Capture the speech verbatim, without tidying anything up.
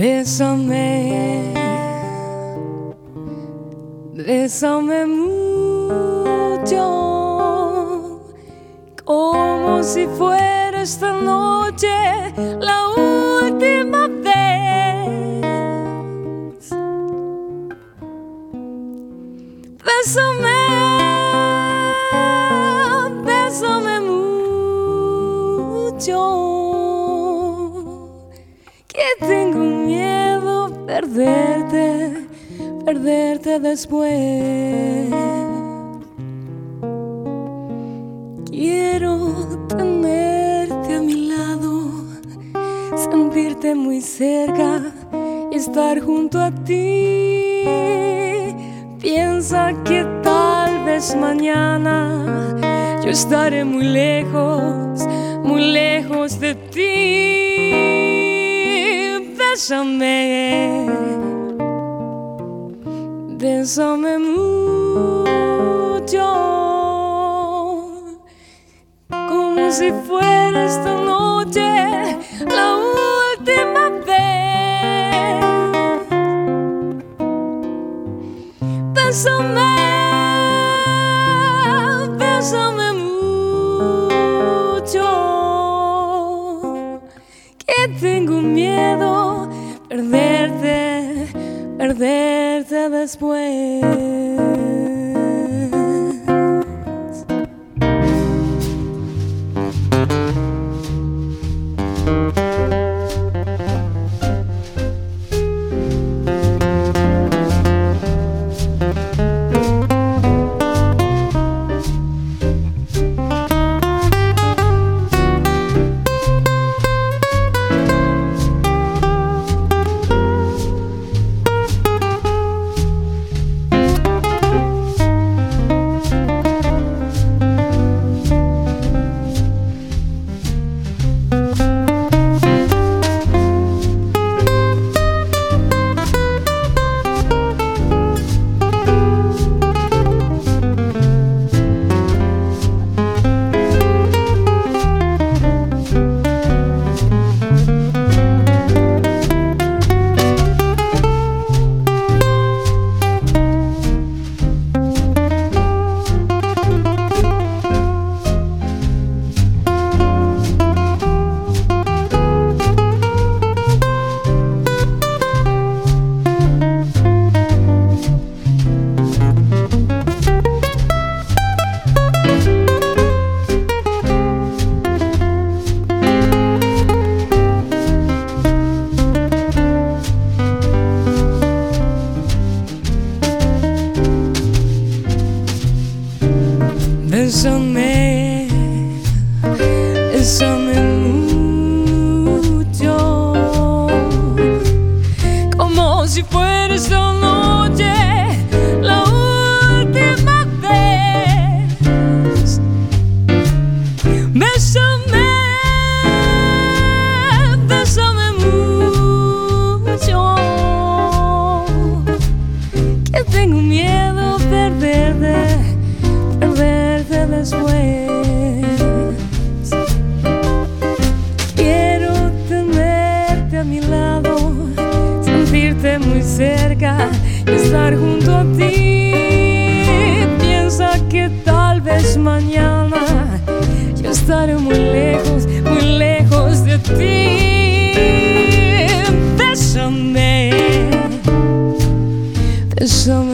Bésame, bésame mucho, como si fuera esta noche la última vez. Bésame, bésame mucho, que tengo miedo perderte, perderte después. Quiero tenerte a mi lado, sentirte muy cerca y estar junto a ti. Piensa que tal vez mañana yo estaré muy lejos, muy lejos de ti. Bésame, bésame mucho, como si fuera esta noche la última vez. Bésame, bésame mucho, que tengo miedo perderte, perderte después. Bésame, bésame mucho, como si fuera esta noche la última vez. Bésame, bésame mucho, que tengo miedo perderte, perderte después. Quiero tenerte a mi lado, sentirte muy cerca y estar junto a ti. Piensa que tal vez mañana yo estaré muy lejos, muy lejos de ti. Bésame, bésame